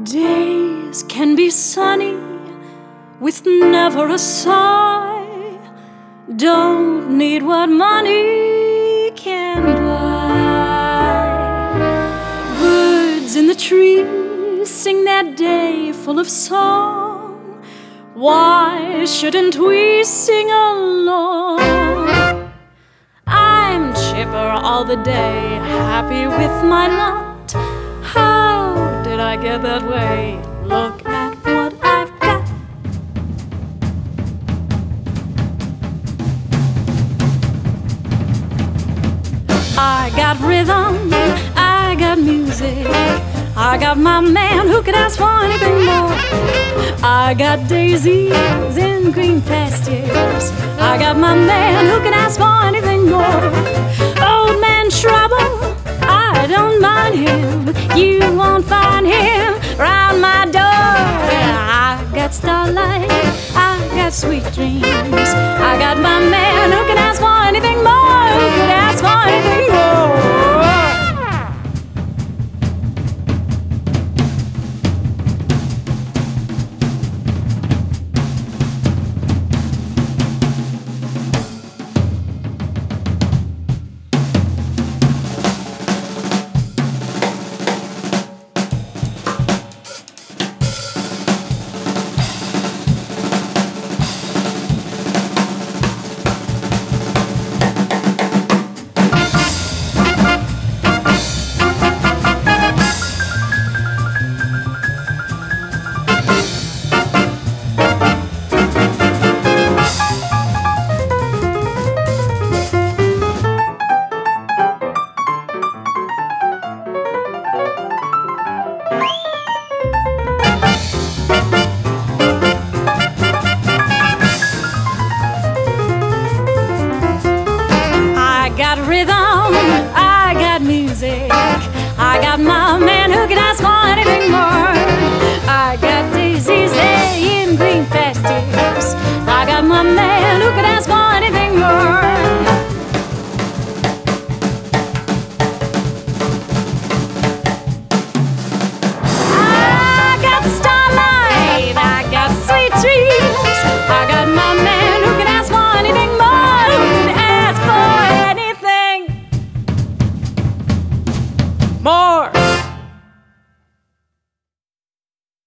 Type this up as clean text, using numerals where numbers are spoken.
Days can be sunny with never a sigh. Don't need what money can buy. Birds in the trees sing their day full of song. Why shouldn't we sing along? I'm chipper all the day, happy with my lot. How did I get that way? Look at what I've got. I got rhythm, I got music, I got my man who could ask for anything more. I got daisies in green pastures, I got my man who can ask for anything more. Old man Trouble, I don't mind him, you won't find him round my door. I got starlight, I got sweet dreams, I got my man who can ask for anything more, who could ask for anything more. I got rhythm, I got music, I got my man who can ask for anything more. I got daisies there in green pastures, I got my man